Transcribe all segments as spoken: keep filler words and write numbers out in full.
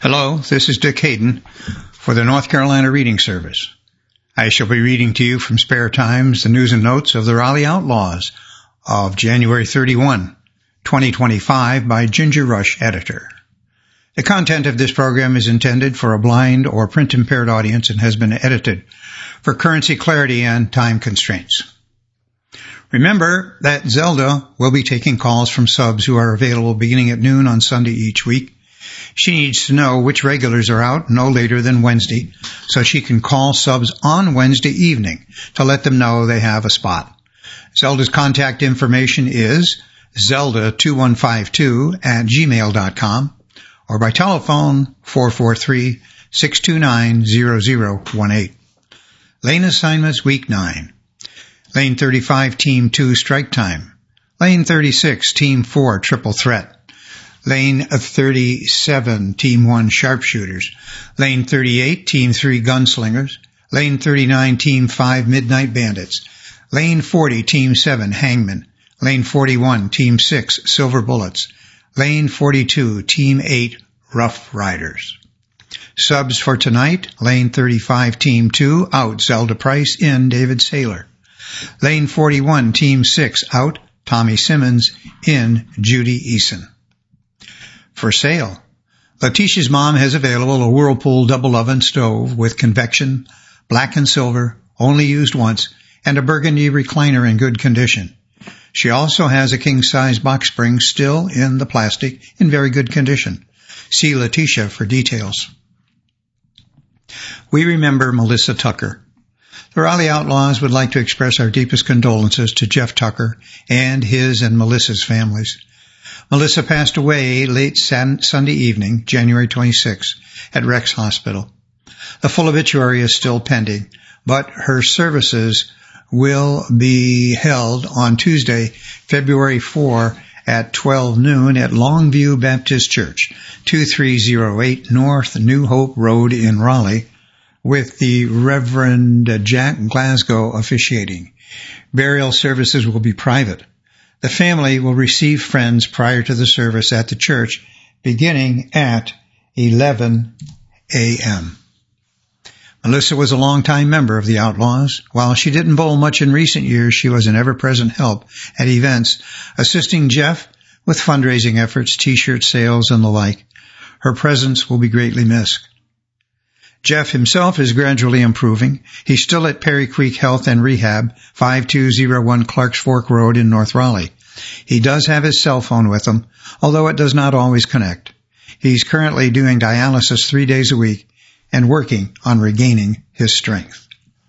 Hello, this is Dick Hayden for the North Carolina Reading Service. I shall be reading to you from Spare Times the news and notes of the Raleigh Outlaws of January thirty-first, twenty twenty-five by Ginger Rush, editor. The content of this program is intended for a blind or print-impaired audience and has been edited for currency clarity and time constraints. Remember that Zelda will be taking calls from subs who are available beginning at noon on Sunday each week. She needs to know which regulars are out no later than Wednesday, so she can call subs on Wednesday evening to let them know they have a spot. Zelda's contact information is zelda two one five two at gmail dot com or by telephone four four three, six two nine, zero zero one eight. Lane assignments week nine. Lane thirty-five, Team two, strike time. Lane thirty-six, Team four, triple threat. Lane thirty-seven, Team one, sharpshooters. Lane thirty-eight, Team three, gunslingers. Lane thirty-nine, Team five, midnight bandits. Lane forty, Team seven, hangmen. Lane forty-one, Team six, silver bullets. Lane forty-two, Team eight, rough riders. Subs for tonight, Lane thirty-five, Team two, out, Zelda Price, in, David Saylor. Lane forty-one, Team six, out, Tommy Simmons, in, Judy Eason. For sale, Letitia's mom has available a Whirlpool double oven stove with convection, black and silver, only used once, and a burgundy recliner in good condition. She also has a king-size box spring still in the plastic in very good condition. See Letitia for details. We remember Melissa Tucker. The Raleigh Outlaws would like to express our deepest condolences to Jeff Tucker and his and Melissa's families. Melissa passed away late Sunday evening, January twenty-sixth, at Rex Hospital. The full obituary is still pending, but her services will be held on Tuesday, February fourth at twelve noon at Longview Baptist Church, twenty-three oh eight North New Hope Road in Raleigh, with the Reverend Jack Glasgow officiating. Burial services will be private. The family will receive friends prior to the service at the church, beginning at eleven a.m. Melissa was a longtime member of the Outlaws. While she didn't bowl much in recent years, she was an ever-present help at events, assisting Jeff with fundraising efforts, T-shirt sales, and the like. Her presence will be greatly missed. Jeff himself is gradually improving. He's still at Perry Creek Health and Rehab, five two oh one Clarks Fork Road in North Raleigh. He does have his cell phone with him, although it does not always connect. He's currently doing dialysis three days a week and working on regaining his strength.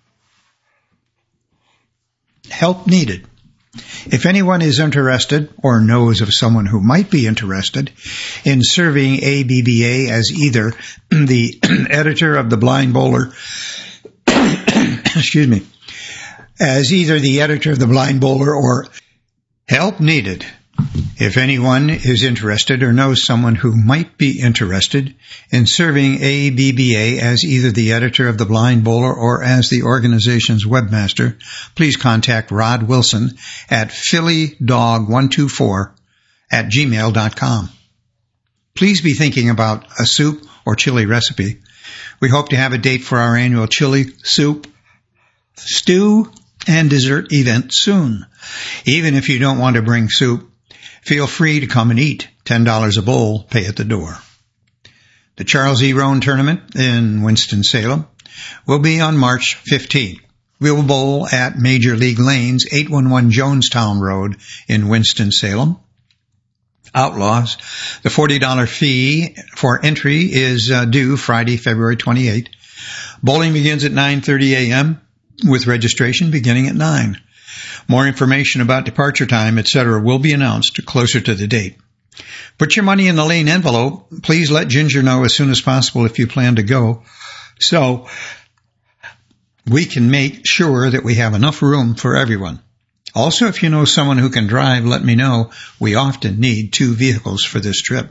Help needed. If anyone is interested or knows of someone who might be interested in serving A B B A as either the editor of the Blind Bowler, excuse me, as either the editor of the Blind Bowler or help needed. If anyone is interested or knows someone who might be interested in serving A B B A as either the editor of the Blind Bowler or as the organization's webmaster, please contact Rod Wilson at philly dog one two four at gmail dot com. Please be thinking about a soup or chili recipe. We hope to have a date for our annual chili, soup, stew, and dessert event soon. Even if you don't want to bring soup, feel free to come and eat. ten dollars a bowl, pay at the door. The Charles E. Roan Tournament in Winston-Salem will be on March fifteenth. We will bowl at Major League Lanes, eight one one Jonestown Road in Winston-Salem. Outlaws. The forty dollars fee for entry is uh, due Friday, February twenty-eighth. Bowling begins at nine thirty a.m. with registration beginning at nine. More information about departure time, et cetera will be announced closer to the date. Put your money in the lane envelope. Please let Ginger know as soon as possible if you plan to go, so we can make sure that we have enough room for everyone. Also, if you know someone who can drive, let me know. We often need two vehicles for this trip.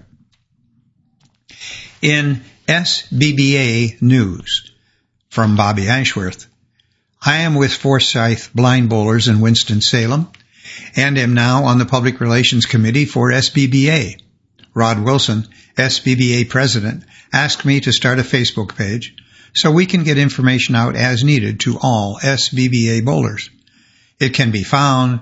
In S B B A news from Bobby Ashworth, I am with Forsyth Blind Bowlers in Winston-Salem and am now on the Public Relations Committee for S B B A. Rod Wilson, S B B A president, asked me to start a Facebook page so we can get information out as needed to all S B B A bowlers. It can be found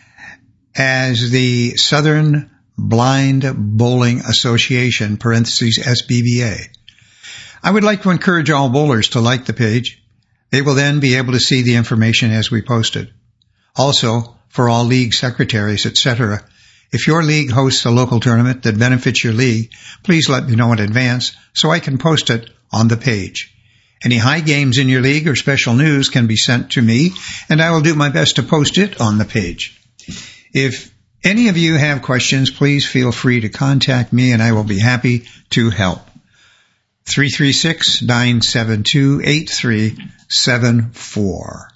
as the Southern Blind Bowling Association, parentheses S B B A. I would like to encourage all bowlers to like the page. They will then be able to see the information as we post it. Also, for all league secretaries, et cetera, if your league hosts a local tournament that benefits your league, please let me know in advance so I can post it on the page. Any high games in your league or special news can be sent to me, and I will do my best to post it on the page. If any of you have questions, please feel free to contact me, and I will be happy to help. three three six, nine seven two, eight three seven four.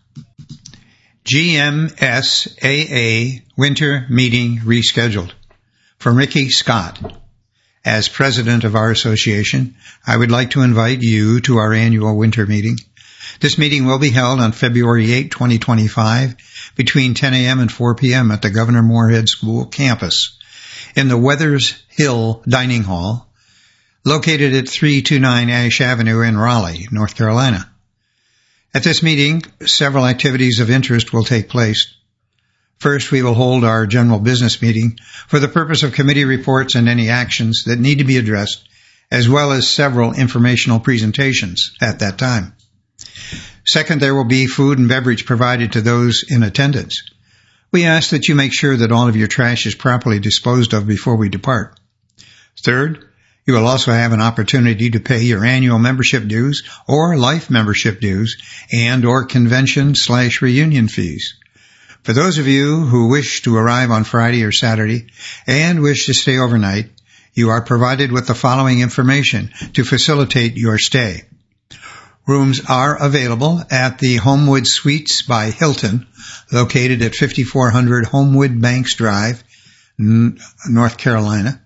G M S A A Winter Meeting rescheduled. From Ricky Scott. As president of our association, I would like to invite you to our annual winter meeting. This meeting will be held on February eighth, twenty twenty-five, between ten a.m. and four p.m. at the Governor Moorhead School campus in the Weathers Hill Dining Hall, located at three twenty-nine Ash Avenue in Raleigh, North Carolina. At this meeting, several activities of interest will take place. First, we will hold our general business meeting for the purpose of committee reports and any actions that need to be addressed, as well as several informational presentations at that time. Second, there will be food and beverage provided to those in attendance. We ask that you make sure that all of your trash is properly disposed of before we depart. Third, you will also have an opportunity to pay your annual membership dues or life membership dues and or convention slash reunion fees. For those of you who wish to arrive on Friday or Saturday and wish to stay overnight, you are provided with the following information to facilitate your stay. Rooms are available at the Homewood Suites by Hilton, located at fifty-four hundred Homewood Banks Drive, North Carolina,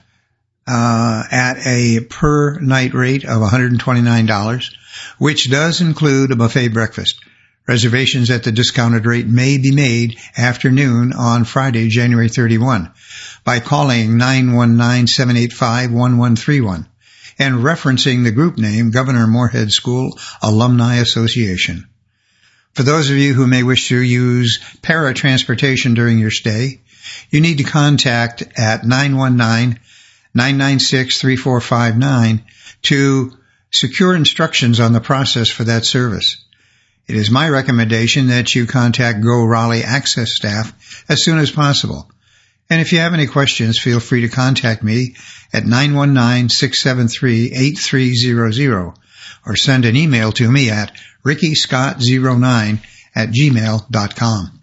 uh, at a per night rate of one hundred twenty-nine dollars, which does include a buffet breakfast. Reservations at the discounted rate may be made after noon on Friday, January thirty-first, by calling nine one nine, seven eight five, one one three one and referencing the group name Governor Moorhead School Alumni Association. For those of you who may wish to use paratransportation during your stay, you need to contact at nine one nine, nine nine six, three four five nine to secure instructions on the process for that service. It is my recommendation that you contact Go Raleigh Access staff as soon as possible. And if you have any questions, feel free to contact me at nine one nine, six seven three, eight three zero zero or send an email to me at ricky scott zero nine at gmail dot com.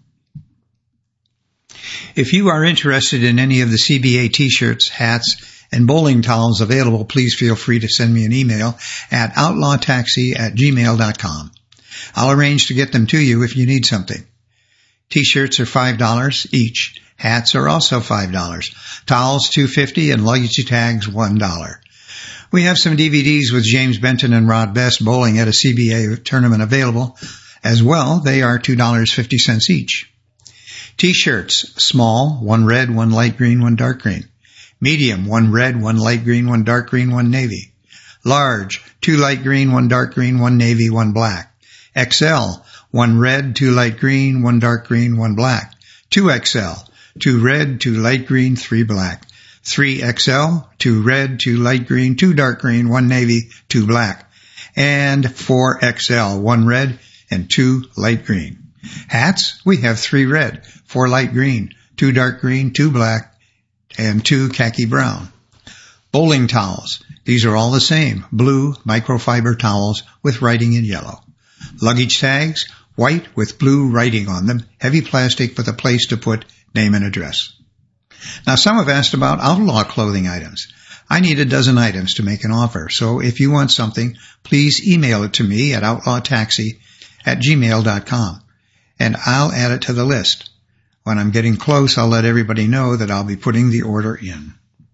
If you are interested in any of the C B A t-shirts, hats, and bowling towels available, please feel free to send me an email at outlawtaxi at gmail dot com. I'll arrange to get them to you if you need something. T-shirts are five dollars each. Hats are also five dollars. Towels two dollars and fifty cents and luggage tags one dollar. We have some D V Ds with James Benton and Rod Best bowling at a C B A tournament available as well. They are two dollars and fifty cents each. T-shirts, small, one red, one light green, one dark green. Medium, one red, one light green, one dark green, one navy. Large, two light green, one dark green, one navy, one black. X L, one red, two light green, one dark green, one black. two X L, two red, two light green, three black. three X L, two red, two light green, two dark green, one navy, two black. And four X L, one red and two light green. Hats, we have three red, four light green, two dark green, two black, and two khaki brown. Bowling towels, these are all the same, blue microfiber towels with writing in yellow. Luggage tags, white with blue writing on them, heavy plastic with a place to put name and address. Now, some have asked about outlaw clothing items. I need a dozen items to make an offer, so if you want something, please email it to me at outlawtaxi at gmail dot com, and I'll add it to the list. When I'm getting close, I'll let everybody know that I'll be putting the order in.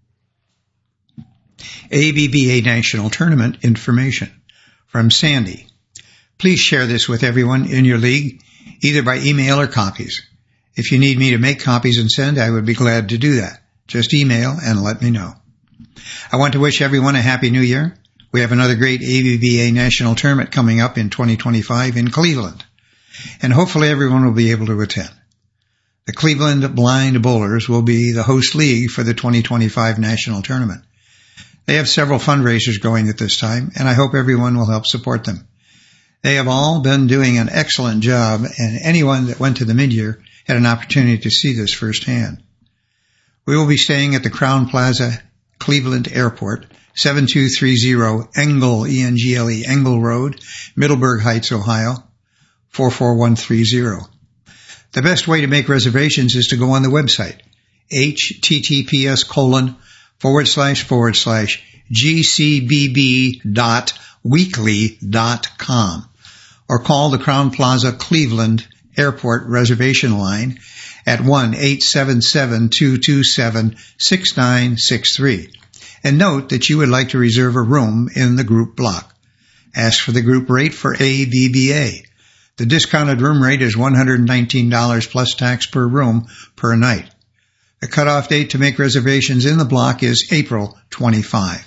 A B B A National Tournament information from Sandy. Please share this with everyone in your league, either by email or copies. If you need me to make copies and send, I would be glad to do that. Just email and let me know. I want to wish everyone a Happy New Year. We have another great A B B A National Tournament coming up in twenty twenty-five in Cleveland, and hopefully everyone will be able to attend. The Cleveland Blind Bowlers will be the host league for the twenty twenty-five National Tournament. They have several fundraisers going at this time, and I hope everyone will help support them. They have all been doing an excellent job, and anyone that went to the mid-year had an opportunity to see this firsthand. We will be staying at the Crown Plaza, Cleveland Airport, seven two three zero Engle, E N G L E, Engle Road, Middleburg Heights, Ohio, four four one three zero. The best way to make reservations is to go on the website, https colon forward slash forward slash gcbb dot weekly dot com, or call the Crown Plaza Cleveland Airport reservation line at one eight seven seven two two seven six nine six three. And note that you would like to reserve a room in the group block. Ask for the group rate for A B B A. The discounted room rate is one hundred nineteen dollars plus tax per room per night. The cutoff date to make reservations in the block is April twenty-fifth.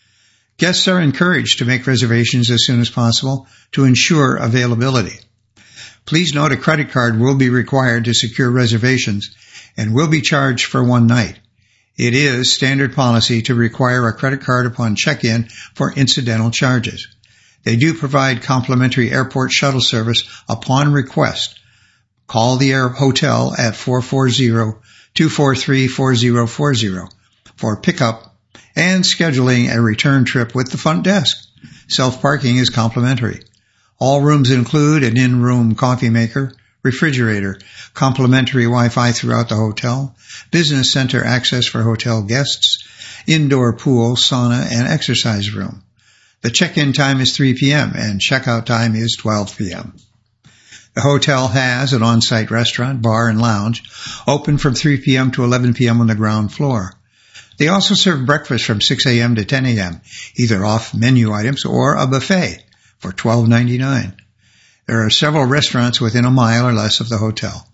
Guests are encouraged to make reservations as soon as possible to ensure availability. Please note a credit card will be required to secure reservations and will be charged for one night. It is standard policy to require a credit card upon check-in for incidental charges. They do provide complimentary airport shuttle service upon request. Call the air hotel at four four zero, two four three, four zero four zero for pickup and scheduling a return trip with the front desk. Self-parking is complimentary. All rooms include an in-room coffee maker, refrigerator, complimentary Wi-Fi throughout the hotel, business center access for hotel guests, indoor pool, sauna, and exercise room. The check-in time is three p.m. and checkout time is twelve p.m. The hotel has an on-site restaurant, bar, and lounge open from three p.m. to eleven p.m. on the ground floor. They also serve breakfast from six a.m. to ten a.m., either off-menu items or a buffet for twelve ninety-nine. There are several restaurants within a mile or less of the hotel.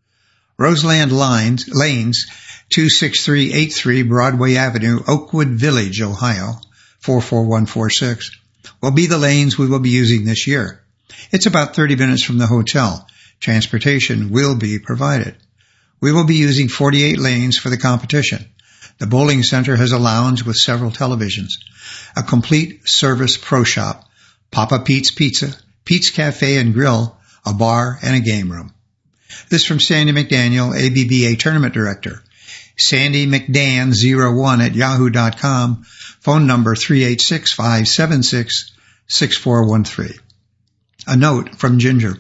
Roseland Lines, Lanes, two six three eight three Broadway Avenue, Oakwood Village, Ohio, four four one four six, will be the lanes we will be using this year. It's about thirty minutes from the hotel. Transportation will be provided. We will be using forty-eight lanes for the competition. The bowling center has a lounge with several televisions, a complete service pro shop, Papa Pete's Pizza, Pete's Cafe and Grill, a bar, and a game room. This from Sandy McDaniel, A B B A Tournament Director. Sandy McDan zero one at yahoo dot com, phone number three eight six, five seven six, six four one three. A note from Ginger.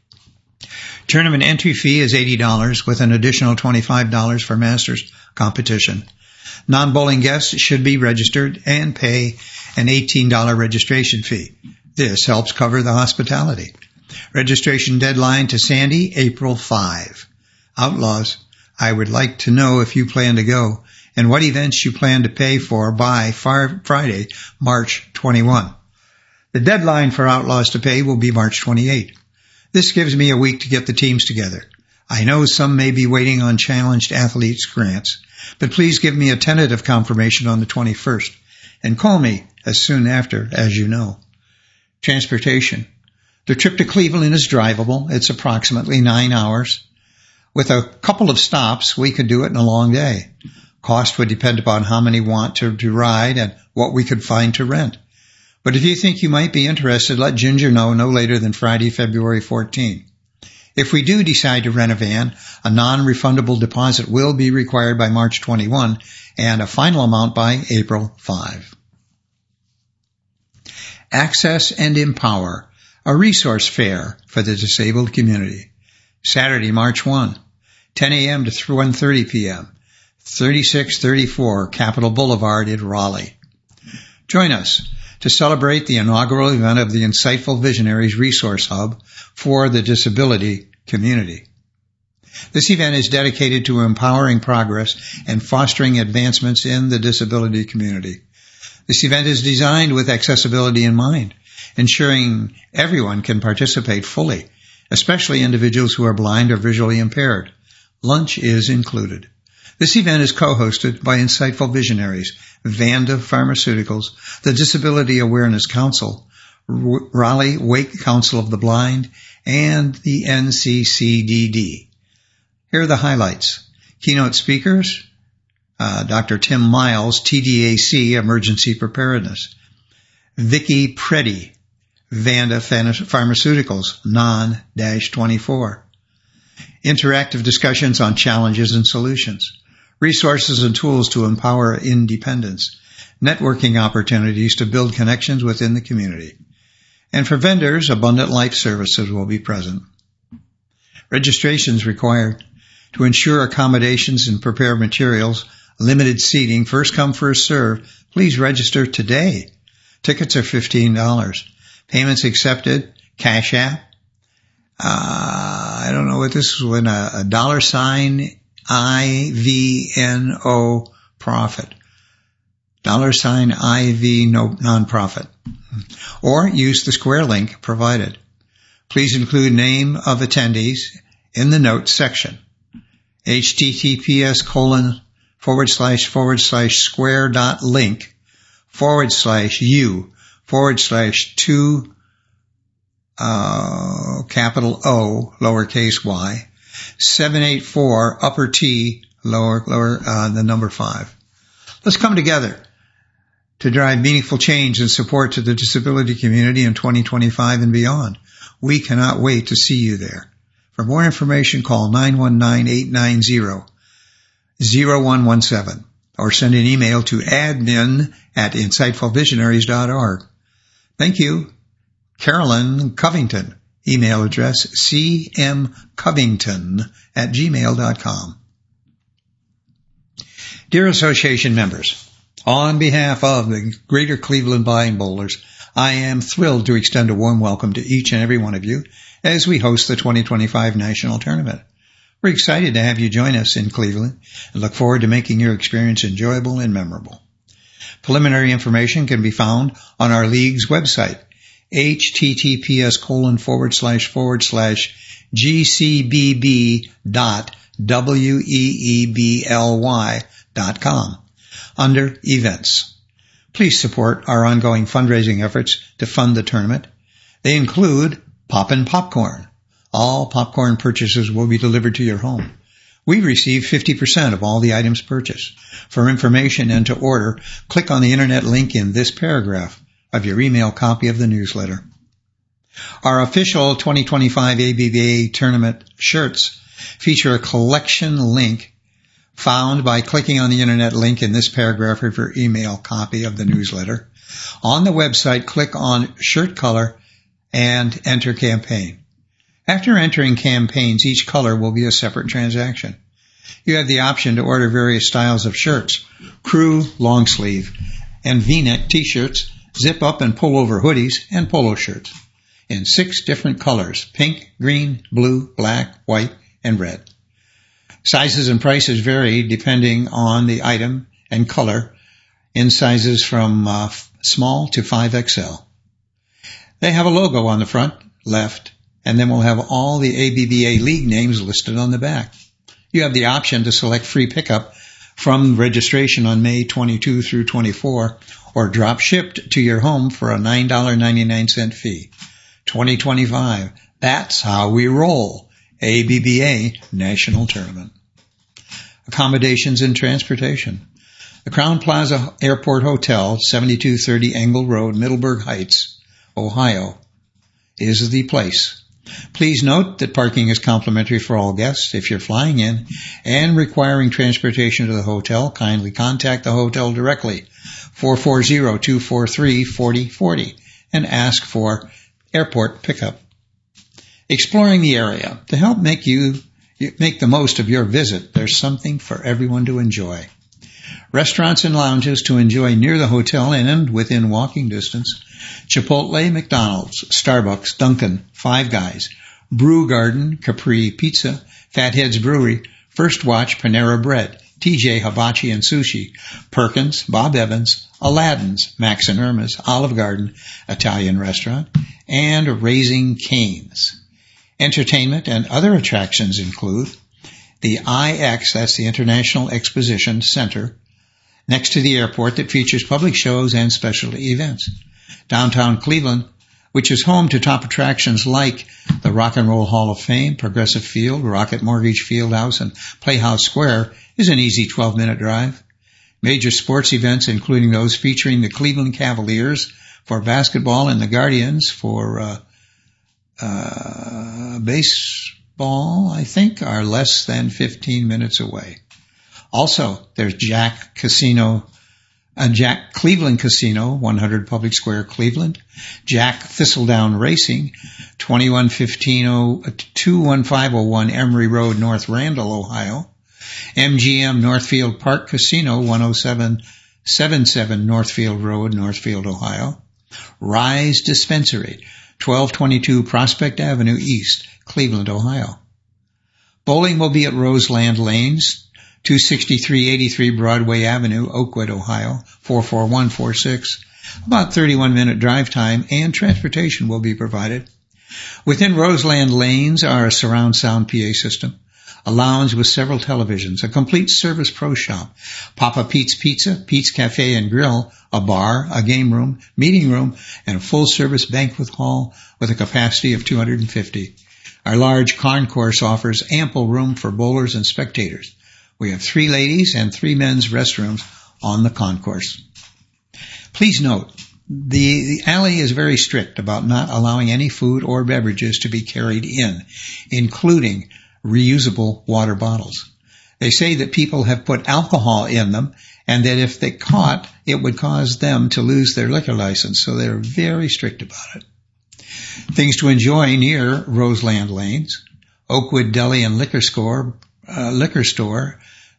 Tournament entry fee is eighty dollars with an additional twenty-five dollars for Masters competition. Non-bowling guests should be registered and pay an eighteen dollars registration fee. This helps cover the hospitality. Registration deadline to Sandy, April fifth. Outlaws, I would like to know if you plan to go and what events you plan to pay for by Friday, March twenty-first. The deadline for Outlaws to pay will be March twenty-eighth. This gives me a week to get the teams together. I know some may be waiting on challenged athletes' grants, but please give me a tentative confirmation on the twenty-first and call me as soon after as you know. Transportation. The trip to Cleveland is drivable. It's approximately nine hours. With a couple of stops, we could do it in a long day. Cost would depend upon how many want to, to ride and what we could find to rent. But if you think you might be interested, let Ginger know no later than Friday, February fourteenth. If we do decide to rent a van, a non-refundable deposit will be required by March twenty-first and a final amount by April fifth. Access and Empower, a resource fair for the disabled community. Saturday, March first, ten a.m. to one thirty p.m., thirty-six thirty-four Capitol Boulevard in Raleigh. Join us to celebrate the inaugural event of the Insightful Visionaries Resource Hub for the disability community. This event is dedicated to empowering progress and fostering advancements in the disability community. This event is designed with accessibility in mind, ensuring everyone can participate fully, especially individuals who are blind or visually impaired. Lunch is included. This event is co-hosted by insightful visionaries, Vanda Pharmaceuticals, the Disability Awareness Council, Raleigh Wake Council of the Blind, and the N C C D D. Here are the highlights. Keynote speakers, uh, Doctor Tim Miles, T D A C, Emergency Preparedness. Vicki Preddy, Vanda Pharmaceuticals, non twenty-four. Interactive discussions on challenges and solutions. Resources and tools to empower independence. Networking opportunities to build connections within the community. And for vendors, Abundant Life Services will be present. Registrations required. To ensure accommodations and prepare materials, limited seating, first come, first serve, please register today. Tickets are fifteen dollars. Payments accepted, Cash App. Uh, I don't know what this is, when a, a dollar sign I V N O profit. Dollar sign I V no nonprofit. Or use the Square link provided. Please include name of attendees in the notes section. https colon forward slash forward slash square dot link forward slash u forward slash two uh, capital O lowercase y seven eight four upper T lower lower uh, the number five. Let's come together to drive meaningful change and support to the disability community in twenty twenty-five and beyond. We cannot wait to see you there. For more information, call nine one nine, eight nine zero, zero one one seven or send an email to admin at insightful visionaries dot org. Thank you. Carolyn Covington, email address c m covington at gmail dot com. Dear association members, on behalf of the Greater Cleveland Blind Bowlers, I am thrilled to extend a warm welcome to each and every one of you as we host the twenty twenty-five National Tournament. We're excited to have you join us in Cleveland and look forward to making your experience enjoyable and memorable. Preliminary information can be found on our league's website, https colon forward slash forward slash gcbb dot weebly dot com under events. Please support our ongoing fundraising efforts to fund the tournament. They include Poppin' Popcorn. All popcorn purchases will be delivered to your home. We receive fifty percent of all the items purchased. For information and to order, click on the internet link in this paragraph of your email copy of the newsletter. Our official twenty twenty-five A B B A tournament shirts feature a collection link found by clicking on the internet link in this paragraph of your email copy of the newsletter. On the website, click on shirt color and enter campaign. After entering campaigns, each color will be a separate transaction. You have the option to order various styles of shirts, crew, long sleeve, and V-neck t-shirts, zip up and pull over hoodies, and polo shirts in six different colors: pink, green, blue, black, white, and red. Sizes and prices vary depending on the item and color in sizes from uh, small to five X L. They have a logo on the front, left, and then we'll have all the A B B A league names listed on the back. You have the option to select free pickup from registration on May twenty-second through twenty-fourth or drop shipped to your home for a nine ninety-nine fee. twenty twenty-five. That's how we roll. A B B A National Tournament. Accommodations and transportation. The Crown Plaza Airport Hotel, seventy-two thirty Engle Road, Middleburg Heights, Ohio, is the place. Please note that parking is complimentary for all guests. If you're flying in and requiring transportation to the hotel, kindly contact the hotel directly, four four zero, two four three, four zero four zero, and ask for airport pickup. Exploring the area. To help make you make the most of your visit, there's something for everyone to enjoy. Restaurants and lounges to enjoy near the hotel and within walking distance. Chipotle, McDonald's, Starbucks, Dunkin', Five Guys, Brew Garden, Capri Pizza, Fatheads Brewery, First Watch, Panera Bread, T J Hibachi and Sushi, Perkins, Bob Evans, Aladdin's, Max and Irma's, Olive Garden, Italian Restaurant, and Raising Cane's. Entertainment and other attractions include the I X, that's the International Exposition Center, next to the airport that features public shows and specialty events. Downtown Cleveland, which is home to top attractions like the Rock and Roll Hall of Fame, Progressive Field, Rocket Mortgage Fieldhouse, and Playhouse Square, is an easy twelve-minute drive. Major sports events, including those featuring the Cleveland Cavaliers for basketball and the Guardians for uh, uh, baseball, I think, are less than fifteen minutes away. Also, there's Jack Casino, uh, Jack Cleveland Casino, one hundred Public Square, Cleveland. Jack Thistledown Racing, twenty-one fifteen oh two fifteen oh one Emory Road, North Randall, Ohio. M G M Northfield Park Casino, one oh seven seventy-seven Northfield Road, Northfield, Ohio. Rise Dispensary, twelve twenty-two Prospect Avenue East, Cleveland, Ohio. Bowling will be at Roseland Lanes, two sixty-three eighty-three Broadway Avenue, Oakwood, Ohio, four four one four six. About thirty-one minute drive time, and transportation will be provided. Within Roseland Lanes are a surround sound P A system, a lounge with several televisions, a complete service pro shop, Papa Pete's Pizza, Pete's Cafe and Grill, a bar, a game room, meeting room, and a full-service banquet hall with a capacity of two hundred fifty. Our large concourse offers ample room for bowlers and spectators. We have three ladies and three men's restrooms on the concourse. Please note, the, the alley is very strict about not allowing any food or beverages to be carried in, including reusable water bottles. They say that people have put alcohol in them and that if they caught, it would cause them to lose their liquor license, so they're very strict about it. Things to enjoy near Roseland Lanes: Oakwood Deli and Liquor Store, uh, Liquor Store,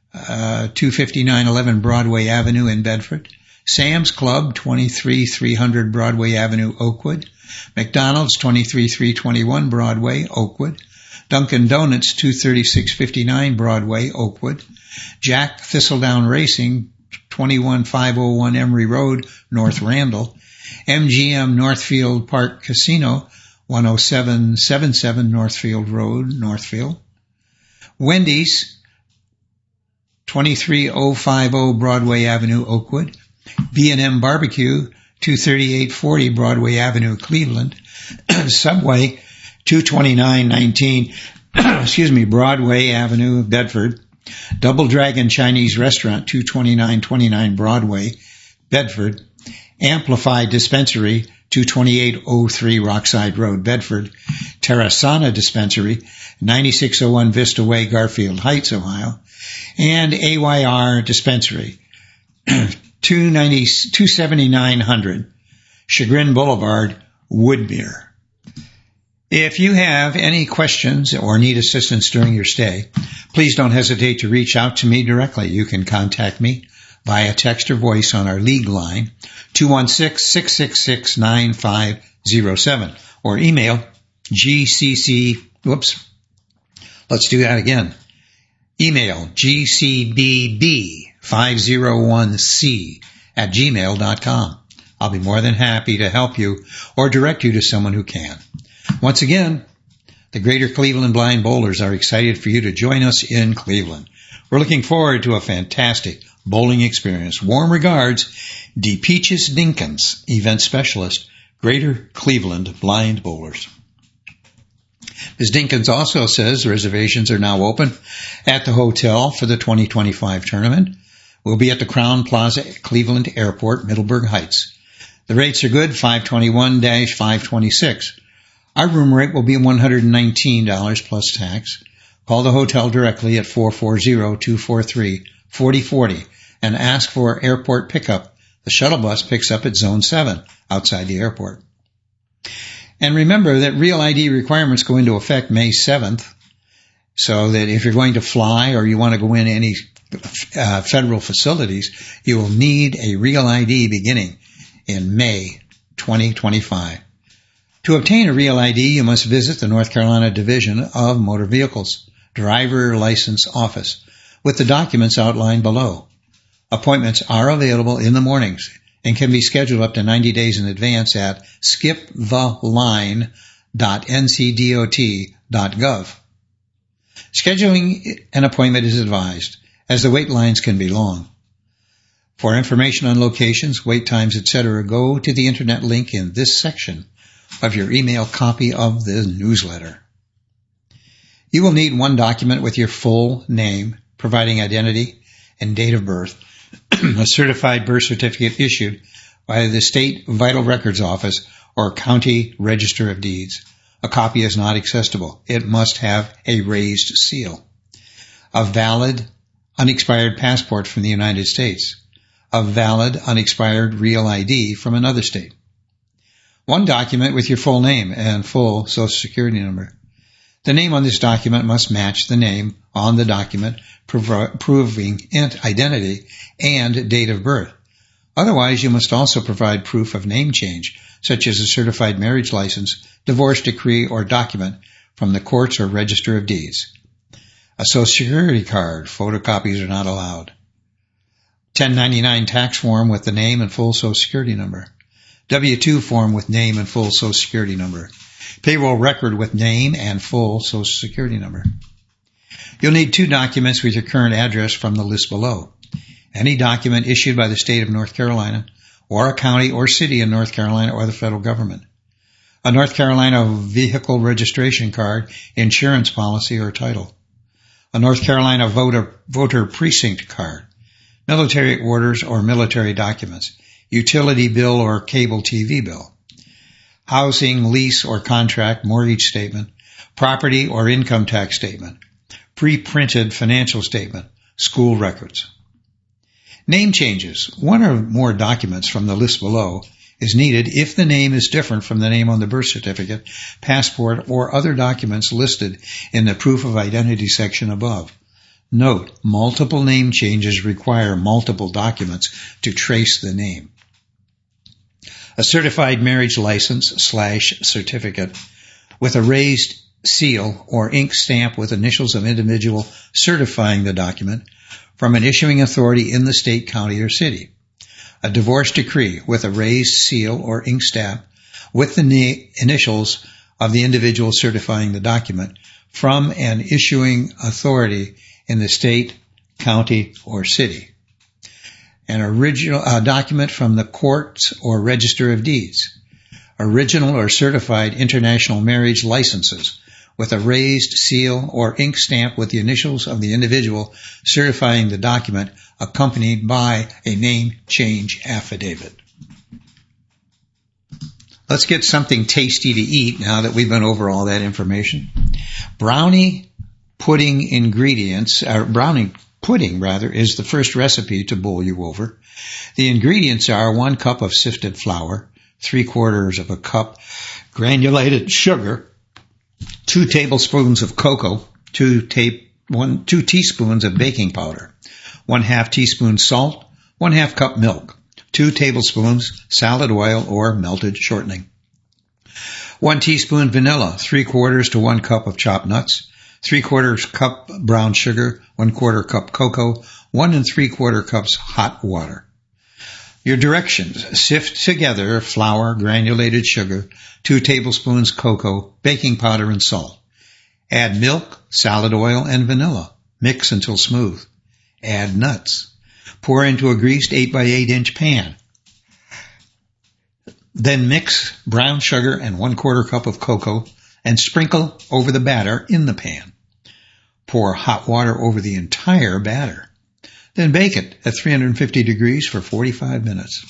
uh, two fifty-nine eleven Broadway Avenue in Bedford. Sam's Club, twenty-three three hundred Broadway Avenue, Oakwood. McDonald's, twenty-three three twenty-one Broadway, Oakwood. Dunkin' Donuts, two thirty-six fifty-nine Broadway, Oakwood. Jack Thistledown Racing, twenty-one five oh one Emory Road, North Randall. M G M Northfield Park Casino, one oh seven seventy-seven Northfield Road, Northfield. Wendy's, twenty-three oh fifty Broadway Avenue, Oakwood. B and M Barbecue, two thirty-eight forty Broadway Avenue, Cleveland. Subway, two twenty-nine nineteen, excuse me, Broadway Avenue, Bedford. Double Dragon Chinese Restaurant, two twenty-nine twenty-nine Broadway, Bedford. Amplify Dispensary, two twenty-eight oh three Rockside Road, Bedford. Terrasana Dispensary, ninety-six oh one Vista Way, Garfield Heights, Ohio. And A Y R Dispensary, two seventy-nine hundred Chagrin Boulevard, Woodmere. If you have any questions or need assistance during your stay, please don't hesitate to reach out to me directly. You can contact me via text or voice on our league line, two one six, six six six, nine five zero seven, or email gcc, whoops, let's do that again. Email g c b b five oh one c at gmail dot com. I'll be more than happy to help you or direct you to someone who can. Once again, the Greater Cleveland Blind Bowlers are excited for you to join us in Cleveland. We're looking forward to a fantastic bowling experience. Warm regards, D. Peaches Dinkins, Event Specialist, Greater Cleveland Blind Bowlers. Miz Dinkins also says reservations are now open at the hotel for the twenty twenty-five tournament. We'll be at the Crown Plaza at Cleveland Airport, Middleburg Heights. The rates are good, five twenty-one to five twenty-six. Our room rate will be one hundred nineteen dollars plus tax. Call the hotel directly at four four zero, two four three, four zero four zero and ask for airport pickup. The shuttle bus picks up at Zone seven outside the airport. And remember that Real I D requirements go into effect May seventh, so that if you're going to fly or you want to go in any uh, federal facilities, you will need a Real I D beginning in May twenty twenty-five. To obtain a Real I D, you must visit the North Carolina Division of Motor Vehicles Driver License Office with the documents outlined below. Appointments are available in the mornings and can be scheduled up to ninety days in advance at skip the line dot n c d o t dot gov. Scheduling an appointment is advised, as the wait lines can be long. For information on locations, wait times, et cetera, go to the internet link in this section of your email copy of the newsletter. You will need one document with your full name, providing identity and date of birth, a certified birth certificate issued by the State Vital Records Office or County Register of Deeds. A copy is not accessible. It must have a raised seal. A valid, unexpired passport from the United States. A valid, unexpired real I D from another state. One document with your full name and full Social Security number. The name on this document must match the name on the document prov- proving identity and date of birth. Otherwise, you must also provide proof of name change, such as a certified marriage license, divorce decree, or document from the courts or register of deeds. A Social Security card, photocopies are not allowed. ten ninety-nine tax form with the name and full Social Security number. W two form with name and full Social Security number. Payroll record with name and full Social Security number. You'll need two documents with your current address from the list below. Any document issued by the state of North Carolina or a county or city in North Carolina or the federal government. A North Carolina vehicle registration card, insurance policy, or title. A North Carolina voter, voter precinct card. Military orders or military documents. Utility bill or cable T V bill. Housing, lease, or contract mortgage statement. Property or income tax statement. Pre-printed financial statement. School records. Name changes. One or more documents from the list below is needed if the name is different from the name on the birth certificate, passport, or other documents listed in the proof of identity section above. Note, multiple name changes require multiple documents to trace the name. A certified marriage license slash certificate with a raised seal or ink stamp with initials of individual certifying the document from an issuing authority in the state, county, or city. A divorce decree with a raised seal or ink stamp with the na- initials of the individual certifying the document from an issuing authority in the state, county, or city. An original uh, document from the courts or register of deeds. Original or certified international marriage licenses with a raised seal or ink stamp with the initials of the individual certifying the document, accompanied by a name change affidavit. Let's get something tasty to eat now that we've been over all that information. Brownie pudding ingredients, or brownie pudding rather, is the first recipe to bowl you over. The ingredients are one cup of sifted flour, three quarters of a cup granulated sugar, two tablespoons of cocoa, two, ta- one, two teaspoons of baking powder, one half teaspoon salt, one half cup milk, two tablespoons salad oil or melted shortening, one teaspoon vanilla, three quarters to one cup of chopped nuts, three quarters cup brown sugar, one quarter cup cocoa, one and three quarter cups hot water. Your directions: sift together flour, granulated sugar, two tablespoons cocoa, baking powder, and salt. Add milk, salad oil, and vanilla. Mix until smooth. Add nuts. Pour into a greased eight by eight inch pan. Then mix brown sugar and one quarter cup of cocoa and sprinkle over the batter in the pan. Pour hot water over the entire batter. Then bake it at three hundred fifty degrees for forty-five minutes.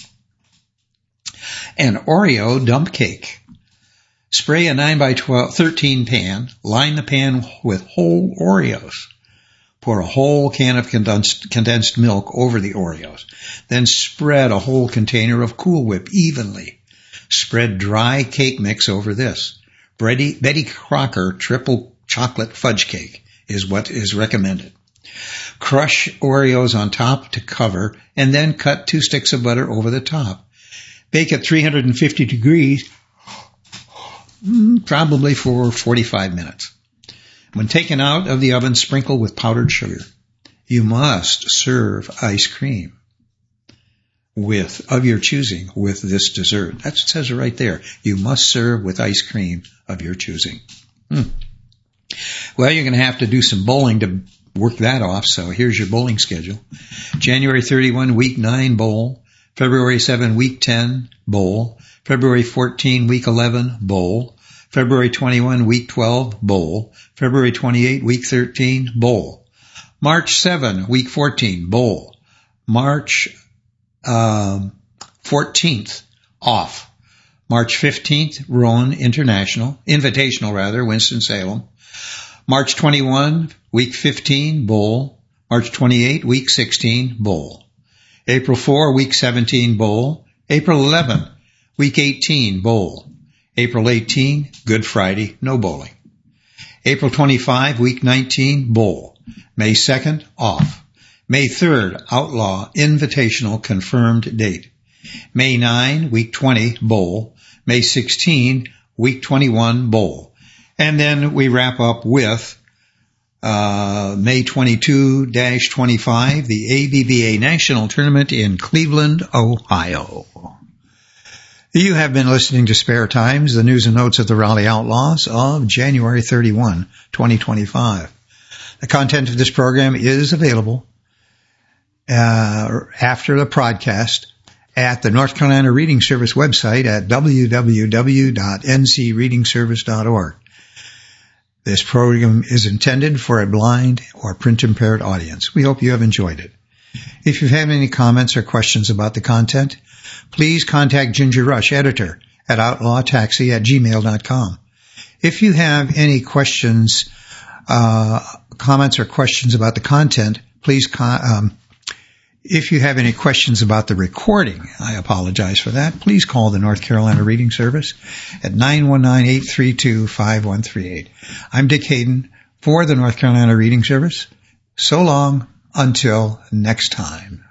An Oreo dump cake. Spray a nine by twelve, thirteen pan. Line the pan with whole Oreos. Pour a whole can of condensed, condensed milk over the Oreos. Then spread a whole container of Cool Whip evenly. Spread dry cake mix over this. Betty, Betty Crocker triple chocolate fudge cake is what is recommended. Crush Oreos on top to cover, and then cut two sticks of butter over the top. Bake at three hundred fifty degrees, probably for forty-five minutes. When taken out of the oven, sprinkle with powdered sugar. You must serve ice cream with, of your choosing, with this dessert. That says it right there. You must serve with ice cream of your choosing. Mm. Well, you're going to have to do some bowling to work that off, so here's your bowling schedule. January thirty-first, week nine, bowl. February seventh, week ten, bowl. February fourteenth, week eleven, bowl. February twenty-first, week twelve, bowl. February twenty-eighth, week thirteen, bowl. March seventh, week fourteen, bowl. March um, fourteenth, off. March fifteenth, Rowan International, Invitational rather, Winston-Salem. March twenty-first, week fifteen, bowl. March twenty-eighth, week sixteen, bowl. April fourth, week seventeen, bowl. April eleventh, week eighteen, bowl. April eighteenth, Good Friday, no bowling. April twenty-fifth, week nineteen, bowl. May second, off. May third, Outlaw, Invitational, confirmed date. May ninth, week twenty, bowl. May sixteenth, week twenty-one, bowl. And then we wrap up with uh May twenty-second to twenty-fifth, the A B B A National Tournament in Cleveland, Ohio. You have been listening to Spare Times, the news and notes of the Raleigh Outlaws of January thirty-first, twenty twenty-five. The content of this program is available uh, after the podcast at the North Carolina Reading Service website at w w w dot n c reading service dot org. This program is intended for a blind or print-impaired audience. We hope you have enjoyed it. If you have any comments or questions about the content, please contact Ginger Rush, editor, at outlaw taxi at gmail dot com. If you have any questions, uh, comments or questions about the content, please con- um, if you have any questions about the recording, I apologize for that, please call the North Carolina Reading Service at nine one nine, eight three two, five one three eight. I'm Dick Hayden for the North Carolina Reading Service. So long until next time.